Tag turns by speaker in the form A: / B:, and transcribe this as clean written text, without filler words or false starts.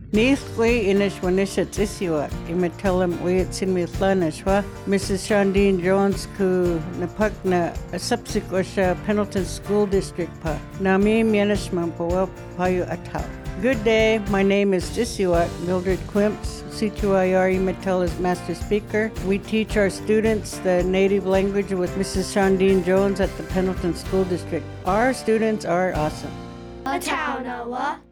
A: Nisqui inishwanishat isiwak, imatelam uyat sinmitlanashwa, Mrs. Shandine Jones ku napakna subsequent Pendleton School District pa, nami mianishman pawa payu ataw. Good day, my name is Isiwak Mildred Quimps, C2IR Imatel is Master Speaker. We teach our students the native language with Mrs. Shandine Jones at the Pendleton School District. Our students are awesome.
B: Ataunawa.